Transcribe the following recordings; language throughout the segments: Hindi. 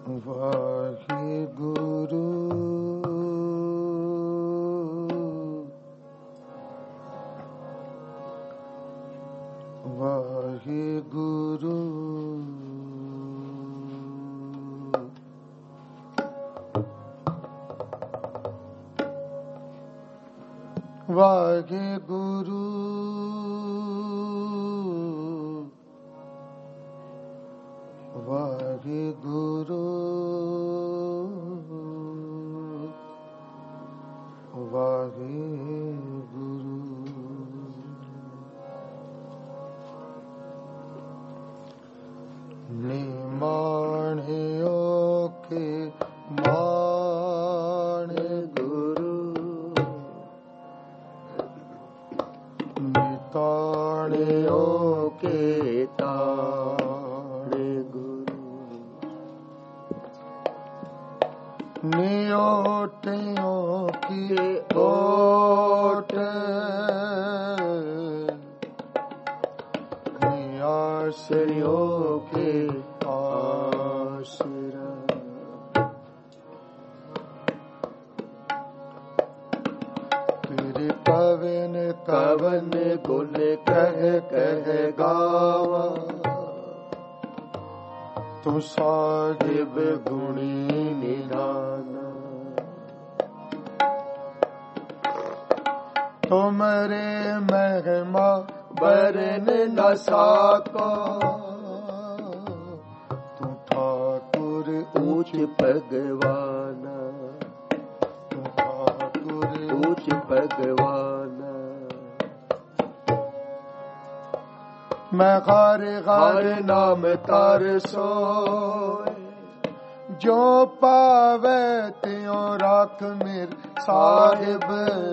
वाहिगुरु वाहिगुरु वाहिगुरु वाहिगुरु वाहिगुरु निमाणियों के मान गुरु निताणियों के ताण गुरु नियोटियों की ओट नियाश्रयों के आश्रय तेरे कवन कवन गुण कह कह गावा तू साहिब गुणी निधाना तुमरे महिमा बरन न साका तू ठाकुर ऊंच भगवाना तू ठाकुर ऊंच भगवाना मैं हर हर नाम तार सोए जो पावे त्यों राख मेर साहिब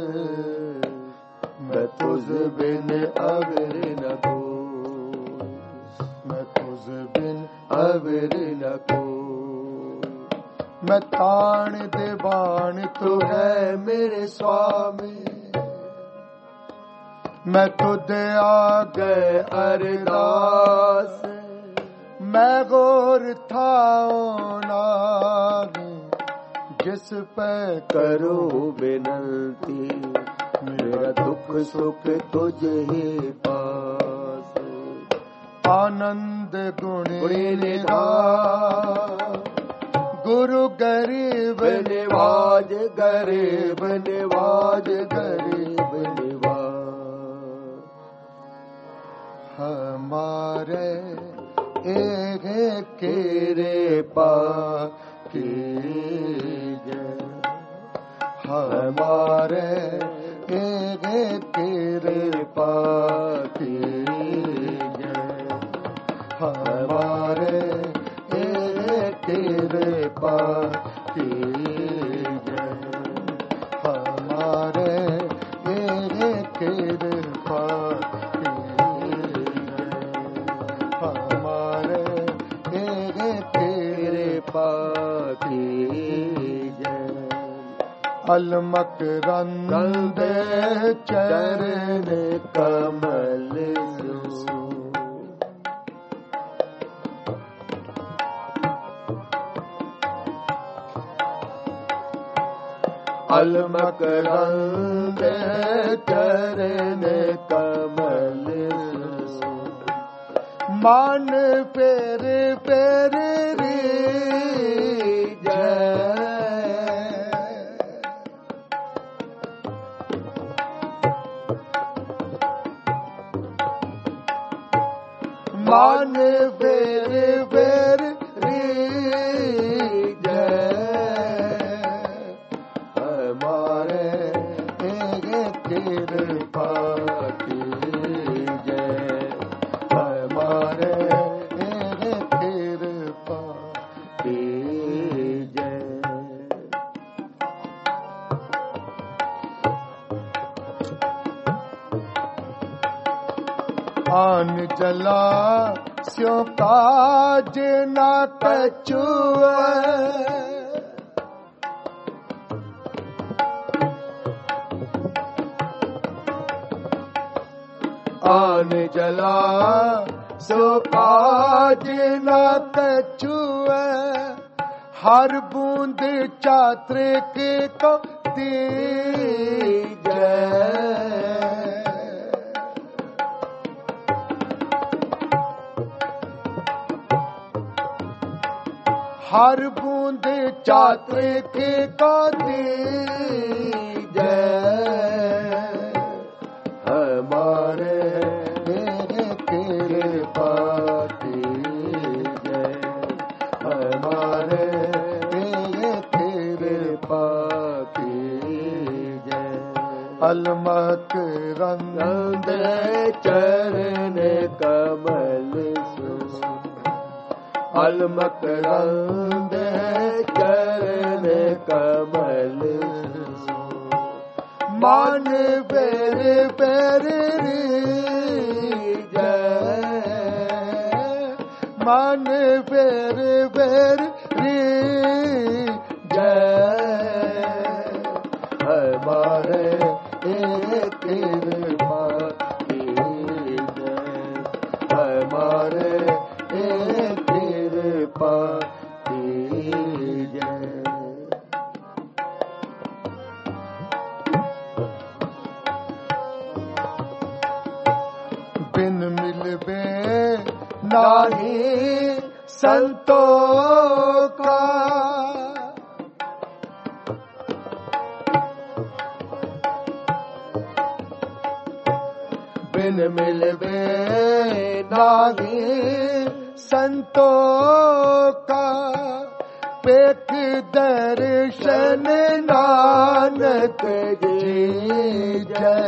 मैं तुझ बिन अवर न कोई मैं तुझ बिन अवर न कोई मैं ताण दे बाण तू है मेरे स्वामी मैं तुझ आगे अरदास मैं गोर थाओ नागी जिस पे करो विनती मेरा दुख सुख तुझे ही पास आनंद गुणी निधान गुरु गरीब निवाज गरीब निवाज गरीब निवाज हमारे एक केरे पा की जय हमारे एक कृपा की जय हमारे एक कृपा की जय हमारे एक कृपा की जय हमारे एक कृपा की जय अलमकरंद चरण कमल सो अलमकरंद चरण कमल सो मान फेर फेर री जय मान फेर फेर री जय हमारे एक कृपा की जय हमारे एक कृपा की जय आन जला स्यो काज न कछुए आन जला सो काज न कछुए हर बूंद चात्रिक को दीजै। हर बूंद चात्रिक को दीजै। हमारे कृपा कीजै। हमारे कृपा कीजै। अलमक रंग चरण कमल सो। अलमक रंग चरण कमल सो। मान बेर बेर रीजै। मान बेर बेर रीजै। हमारे कृपा कीजै। हमारे कृपा कीजै। बिन मिलबे नाही संतोखा। बिन मिलबे नाही संतोखा। पेख दर्शन नानक जीजै।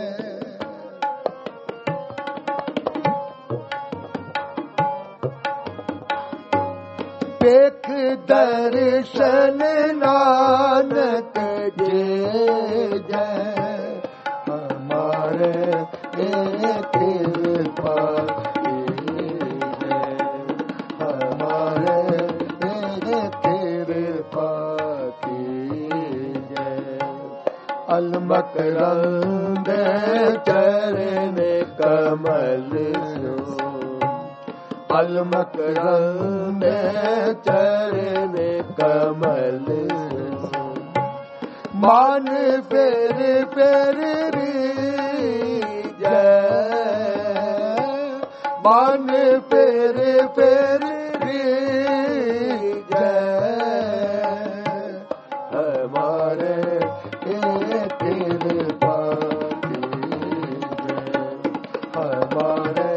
पेख दर्शन नानक जीजै। हमारे कृपा कीजै। हमारे कृपा कीजै। अलमक रंग चरण कमल सो। अलमक रंग चरण कमल सो। मान फेर फेर रीजै। मान फेर फेर रीजै। हमारे कृपा कीजै। हमारे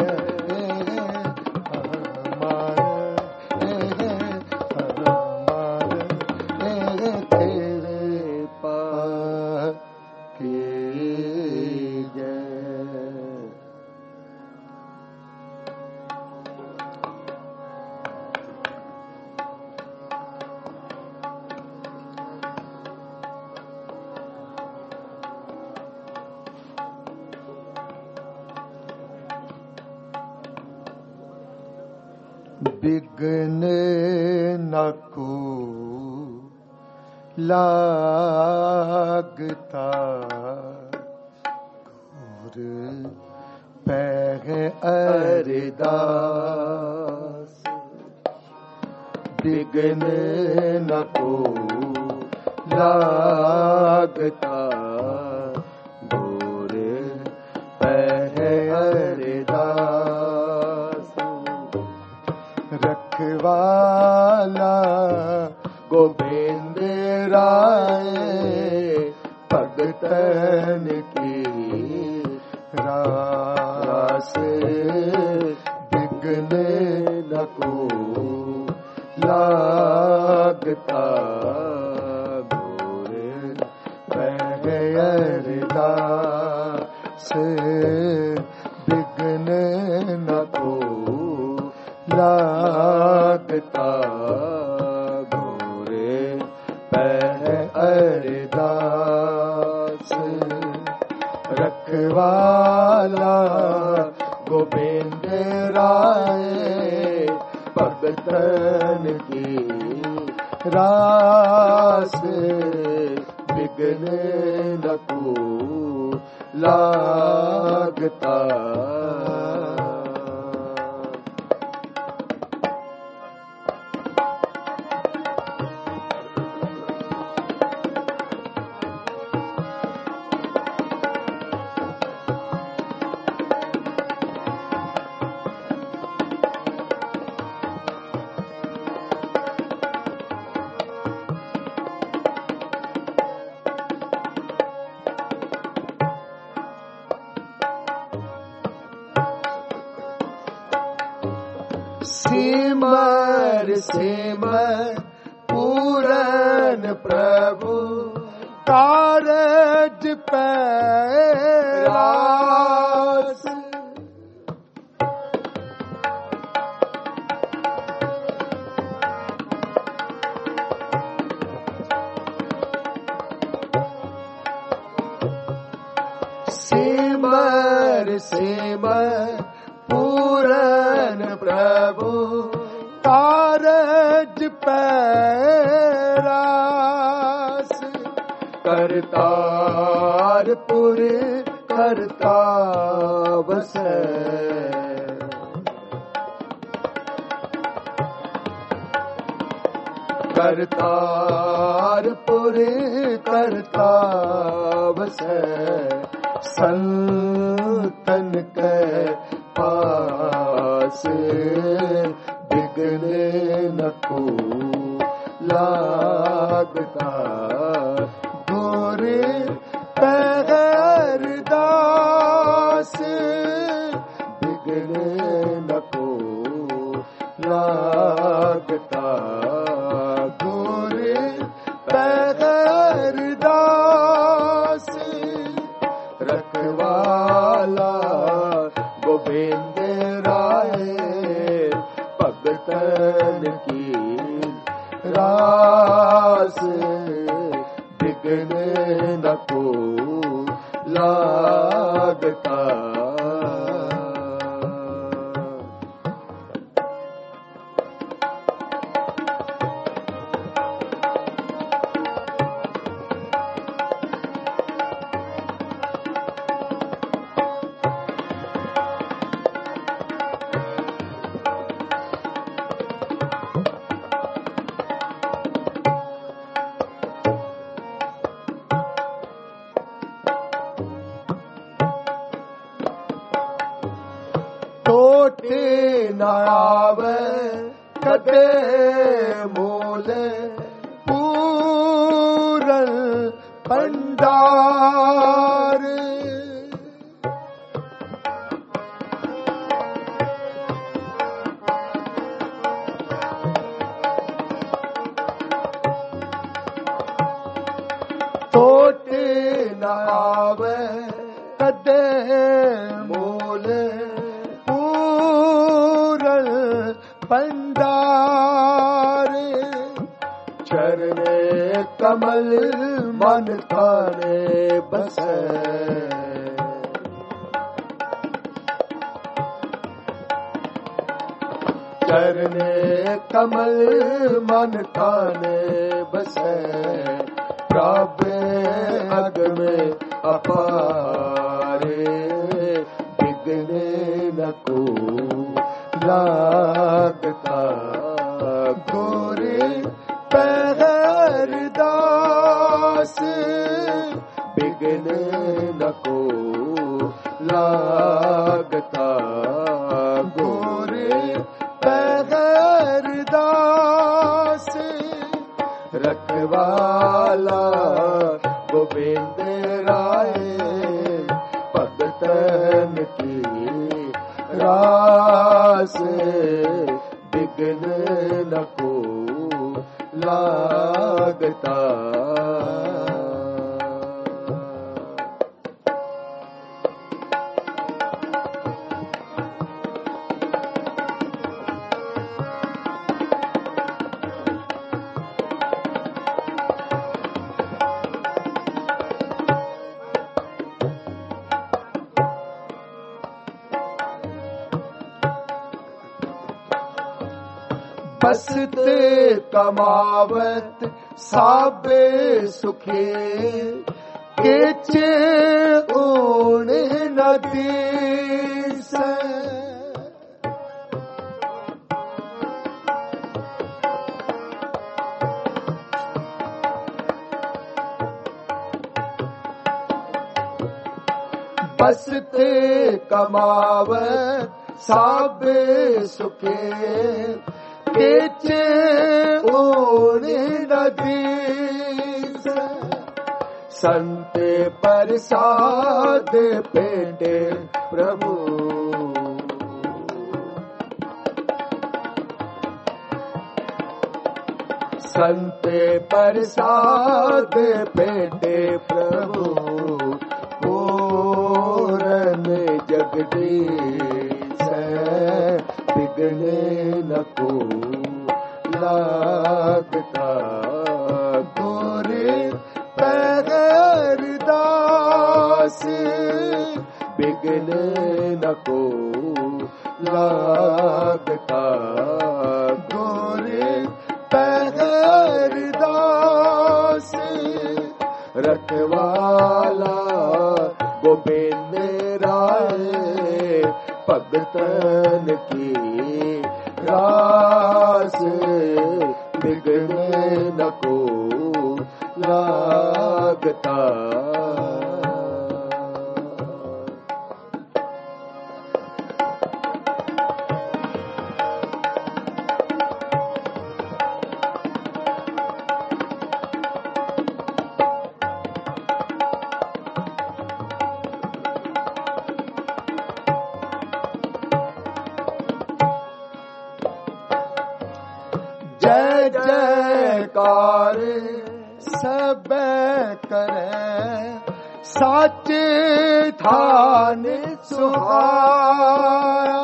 बिघ्न न को लागता। घोर पैग अरदास। बिघ्न न को लागता। घोर पैग अरदास। रखवाला गोविंद राय। भगतन की रास। बिघ्न न को लागता। घोर पैग अरदास। बिघ्न न को लागता। घोर पैग अरदास। रखवाला गोविंद राय। भगतन की रास। बिघ्न न को लागता। सिमर सिमर पूरन प्रभु कारज पैरास। सिमर सिमर पूरन प्रभु कारज पैरास। करतारपुर करता बसै, करतारपुर करता बसै। संतन के पास बिगड़े न को लागता। गोरे पैगरदास बिगड़े न को लागता। गोरे पैगरदास रखवाला गोविंद राय भगतन की रास। बिगड़े न को लागता। टोटे न आवे कदे मूल पूरन भंडार। टोटे न आवे कदे मूल भंडार। चरणे कमल मन थाने बसै। चरणे कमल मन थाने बसै। प्रभु अग में अपारे बिगड़े न को लागता। गोरे पैगरदास बिगड़े न को लागता। गोरे पैगरदास रखवाला गोविंद राय भगतन की रास। बिगड़े न को लागता। बसते कमावत साबे सुखे केचे ऊने नदी से। बसते कमावत साबे सुखे केचे ऊने नदी से। संत प्रसाद पेटे प्रभु संत प्रसाद पेटे प्रभु पूरन जगदीश बिगड़े न को लागता गोरे पैगरदास बिगड़े न को लागता गोरे पैगरदास रखवाला गोविंद राय भगतन की रास बिगड़े न को लागता जयकार सब करे साचे थान सुहाया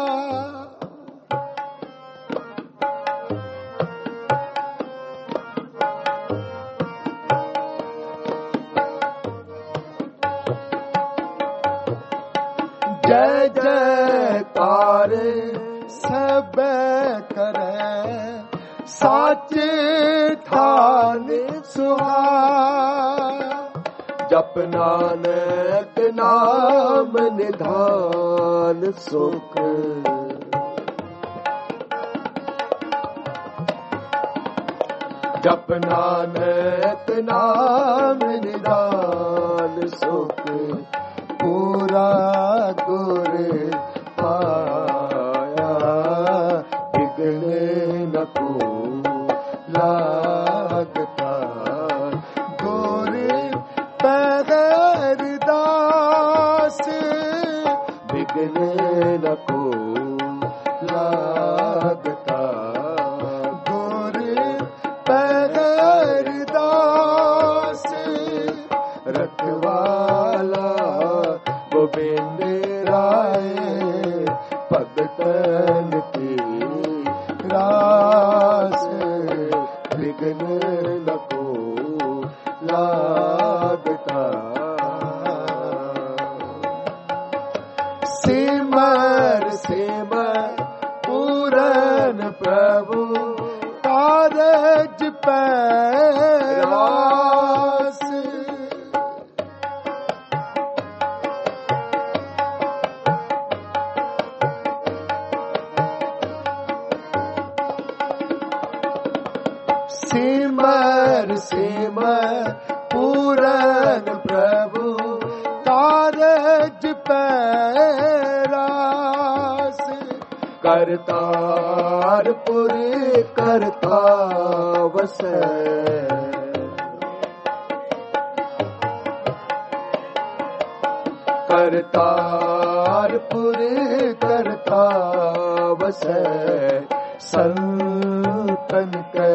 जय जयकार सब करे साचे थान सुहाया जप नानक नाम निधान सुख जप नानक नाम निधान सुख पूरा गुर पाया बिगड़े न को लागता गोरे पैगरदास बिगड़े न को लागता गोरे पैगरदास रखवाला गोविंद राय भगतन की रास बिगड़े न को लागता सिमर सिमर पूरन प्रभु कारज पैरास सिमर सिमर पूरन प्रभु कारज पैरास करतारपुर करता वस करतारपुर करता वस संतन के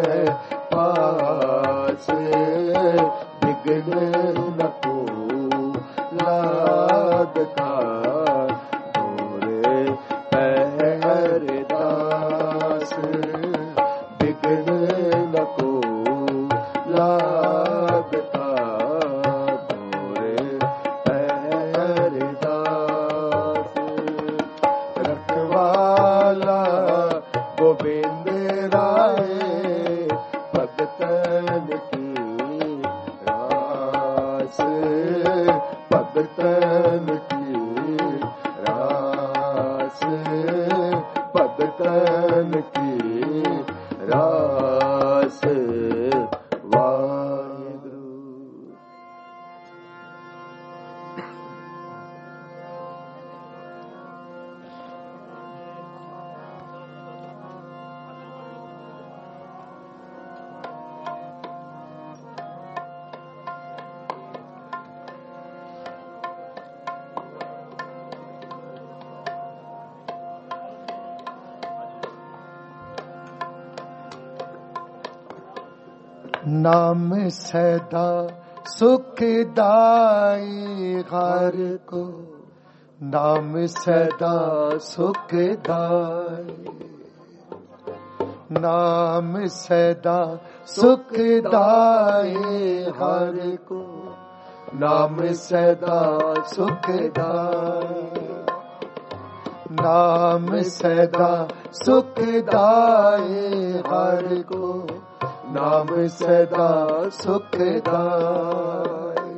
पास बिगड़े न को लागता गोरे पैगरदास बिगड़े न को लागता गोरे पैगरदास रखवाला गोविंद राय भगतन की रास भगतन की रास भगतन की रास वाहिगुरु। नाम सदा सुखदाई हर को, नाम सदा सुखदाई, नाम सदा सुखदाई हर को, नाम सदा सुखदाई, नाम सदा सुखदाई हर को, नाम सदा सुखदाई।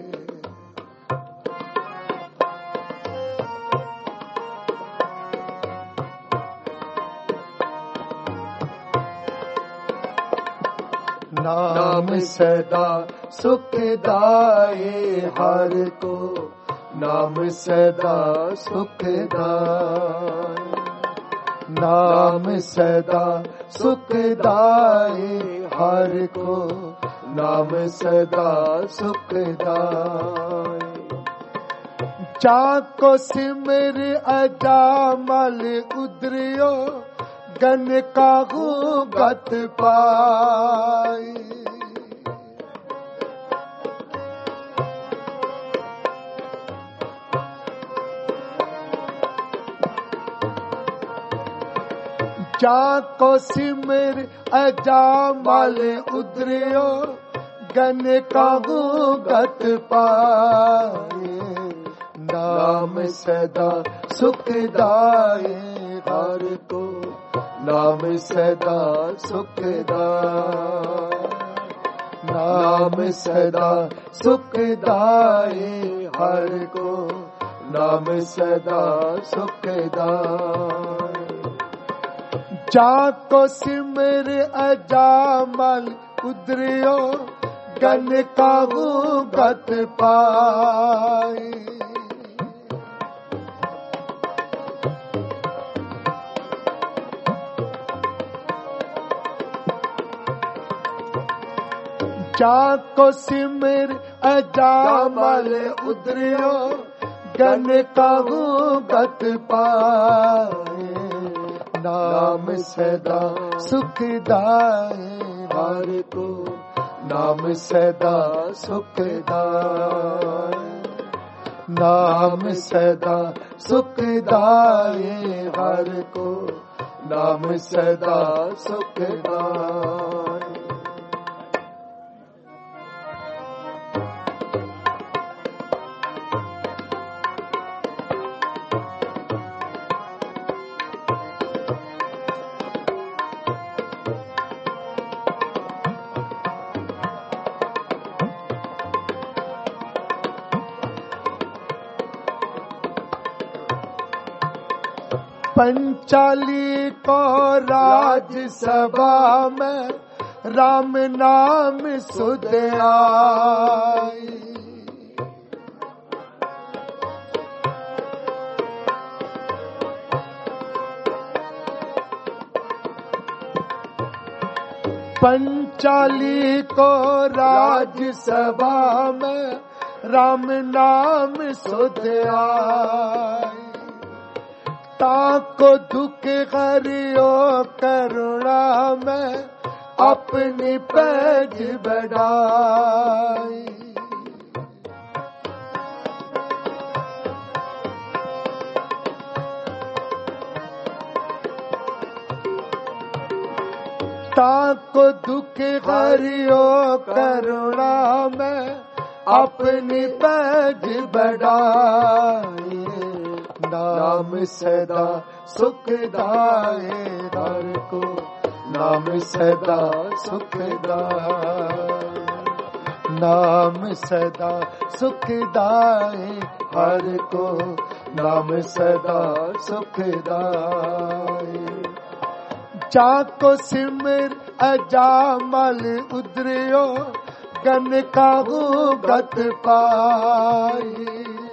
नाम सदा सुखदाई हर को, नाम सदा सुखदाई, नाम सदा सुखदाई हर को, नाम सदा सुखदाई। जाको सिमर अजामल उदरियो, गन काहू गत पाई, जाको सिमर अजामल उदरियो, गन काहू गत पाए, नाम सदा सुखदाई हर को, नाम सदा सुखदाई, नाम सदा सुखदाई हर को, नाम सदा सुखदाई। जाको सिमर अजामल उदरियो, गन काहू गत पाई, जाको सिमर अजामल उदरियो, गन काहू गत पाए, नाम सदा सुखदाई हर को, नाम सदा सुखदाई, नाम सदा सुखदाई हर को, नाम सदा सुखदाई। पंचाली को राजसभा में, राम नाम सुध आई, पंचाली को राजसभा में, राम नाम सुध आई, ताको दुख हरियो करुणा में, अपनी पैज बढ़ाई, ताको दुख हरियो करुणा में, अपनी पैज बढ़ाई, नाम सदा सुखदाई हर को, नाम सदा सुखदाई, नाम सदा सुखदाई हर को, नाम सदा सुखदाई। जाको सिमर अजामल उदरियो, गन काहू गत पाई,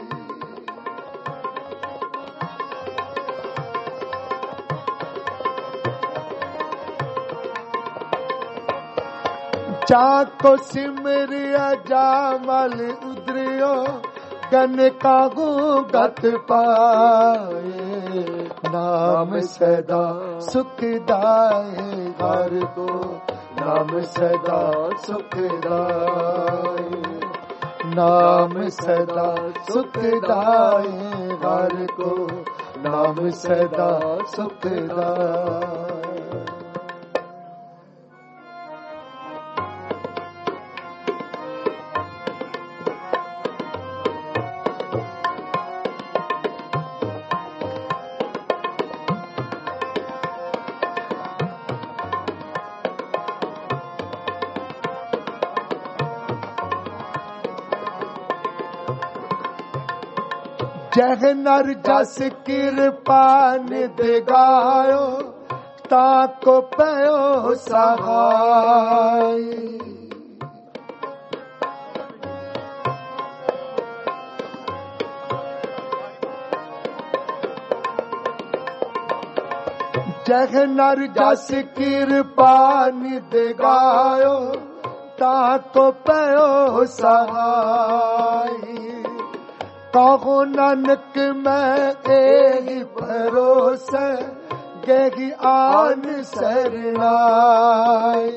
जाको सिमर अजामल उदरियो, गन काहू गत पाए, नाम सदा सुखदाई हर को, नाम सदा सुखदाई, नाम सदा सुखदाई हर को, नाम सदा सुखदाई। जह नर जस कृपा निध गायो, ताको पयो सहाय। जह नर जस कृपा निध गायो, ताको पयो सहाय। कहो नानक मैं एहि भरोसे, गेहि आन सरनाई।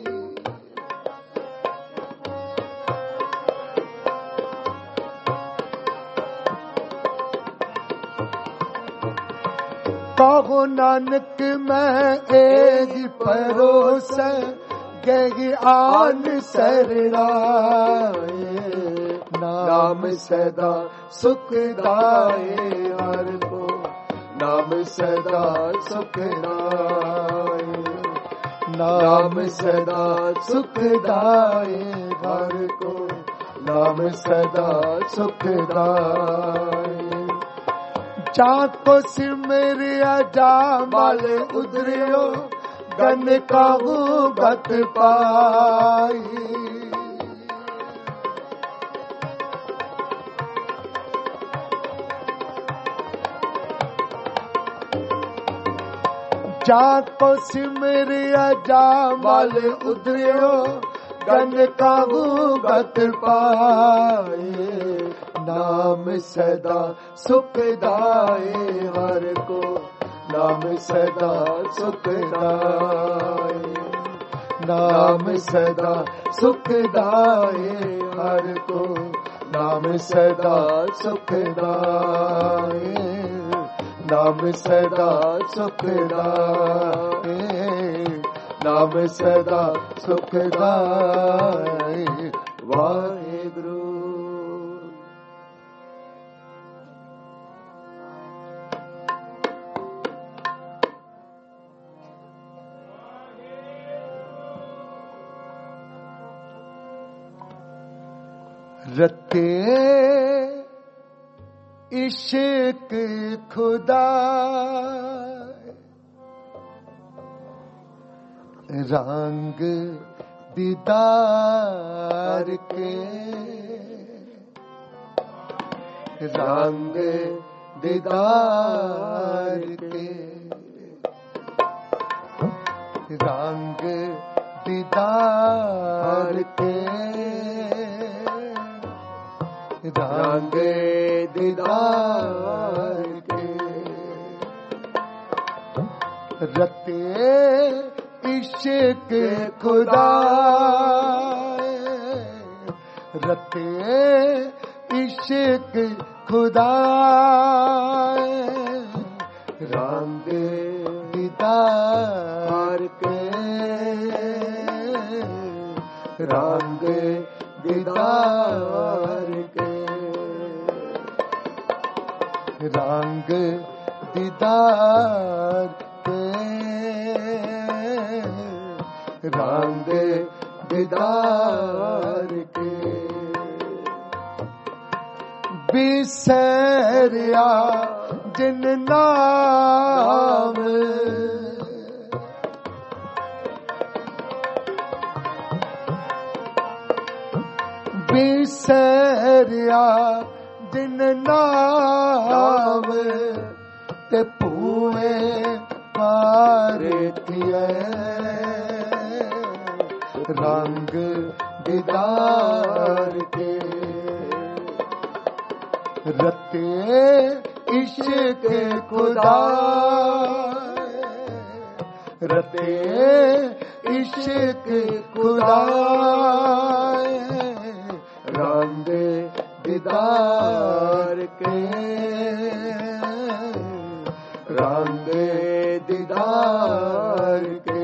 कहो नानक मैं एहि भरोसे, गेहि आन सरनाई। नाम सदा सुखदाई हर को, नाम सदा सुखदाई, नाम सदा सुखदाई हर को, नाम सदा सुखदाई। जाको सिमरिया जामल उदरियो, गन काहू गत पाई। जाको सिमरिया जामल उदरियो, गन काहू गत पाए। नाम सदा सुखदाई हर को, नाम सदा सुखदाई, नाम सदा सुखदाई हर को, नाम सदा सुखदाई, नाम सदा सुखदाई, नाम सदा सुखदाई। वाहेगुरु। रते इश्क खुदा रंग दीदार के, रंग दीदार के, रंग दीदार के, रंग दीदार के। रते इश्क खुदा, रते इश्क खुदा, रंग दीदार के, रंग दीदार के, रंग दीदार के, रंग दीदार के। बिसरिया जिन नाम, बिसरिया जिन नाम, ते पूए पार थिए, रंग दीदार के। रते इश्क खुदा, रते इश्क खुदा रंग दीदार के रंग दीदार के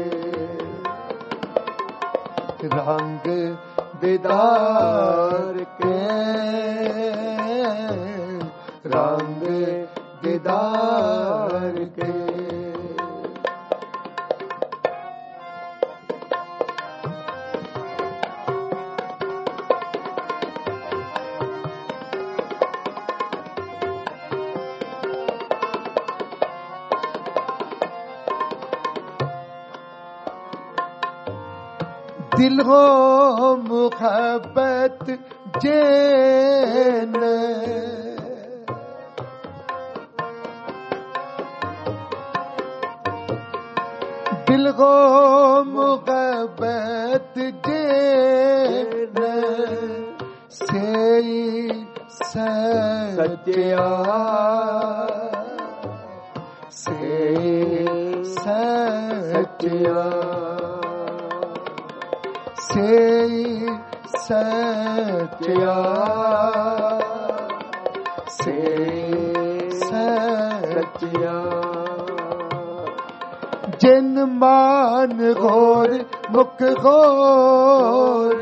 रंग दीदार के रंग दीदार के दिल हो मुहब्बत जैन दिल हो मुहब्बत जैन से सच्चा से सच्चा से सच्चा से सच्चा जिन मान घोर मुख घोर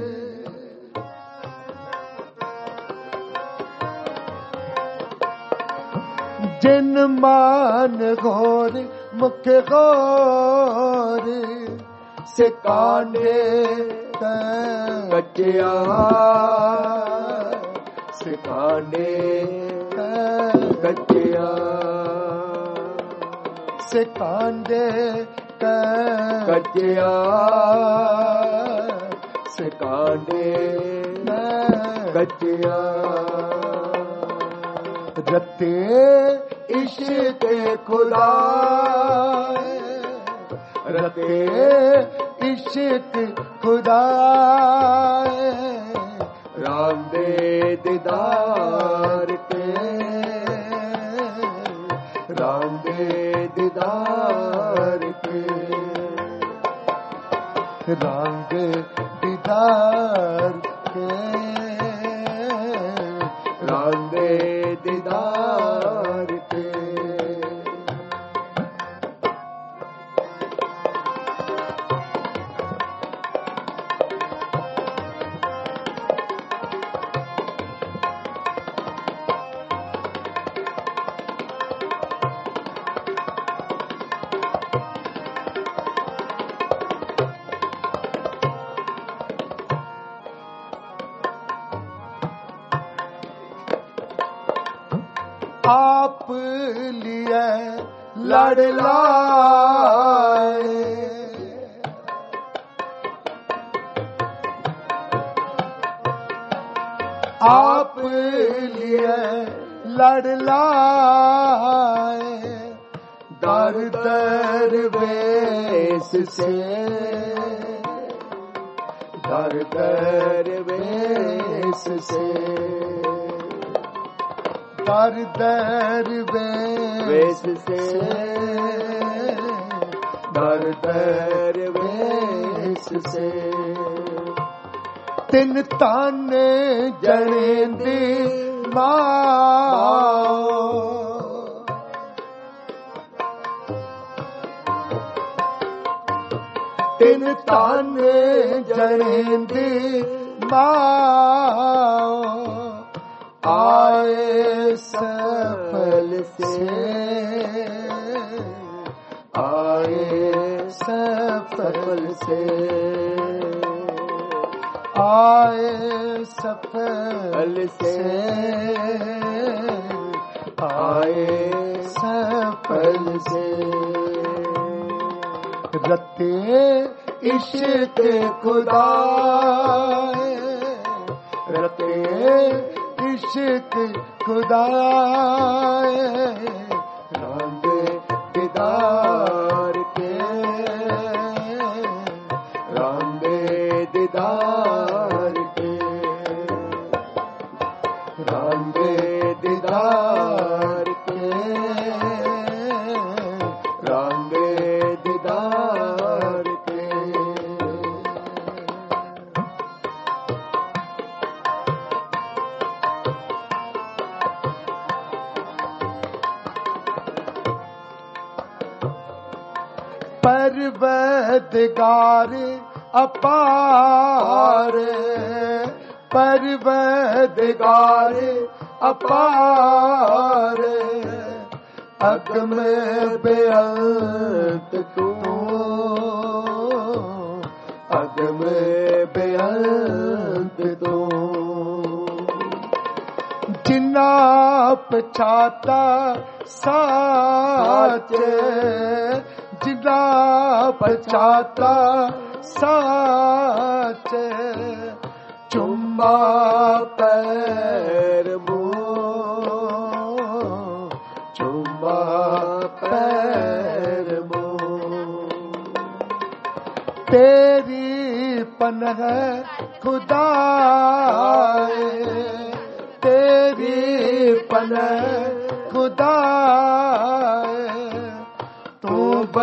जिन मान घोर मुख घोर से कांडे कच्चिया से कांडे कच्चिया से कांडे कच्चिया से कांडे कच्चिया रते इश्क खुदा रते इश्क खुदा रंग दीदार के रंग दीदार के रंग दीदार के रंग दीदार के आप लिए लड़ लाए आप लिए लड़ लाए दर दर वेश से दर दर वेश से दर दर वेश से दर दर वेश से तिन ताने जनेंदे माओ तिन ताने जनेंदे माओ आए सफल से आए सफल से आए सफल से आए सफल से रते इश्क खुदा रते इश्क खुदा रंग दीदार के रंग दीदार के रंग दीदार के रंग दीदार परवदगार अपार, परवदगार अपार, अगम बेअंत तू, अगम बेअंत तू। जिन्ना पछाता साचे, जिन्ना पछाता साचे, चुम्मा पैर मोह, चुम्मा पैर मोह। तेरी पनह खुदाए, तेरी पनह खुदाए, तू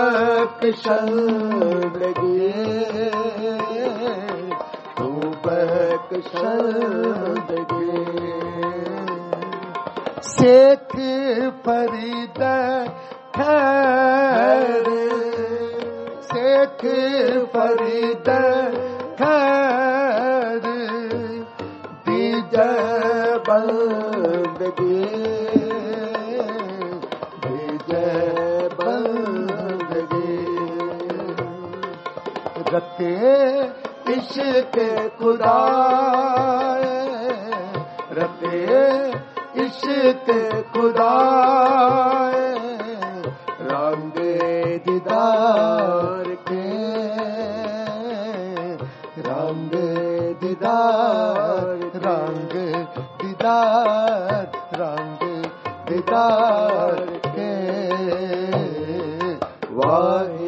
बख्शंदगी, तू बख्शंदगी। शेख फरीद खैर, शेख फरीद खैर, दीजे बंदगी, दीजे बंदगी। रते इश्क खुदाए, रते इश्क खुदाए, रंग दीदार के, रंग दीदार, रंग दीदार, रंग दीदार के। वाहे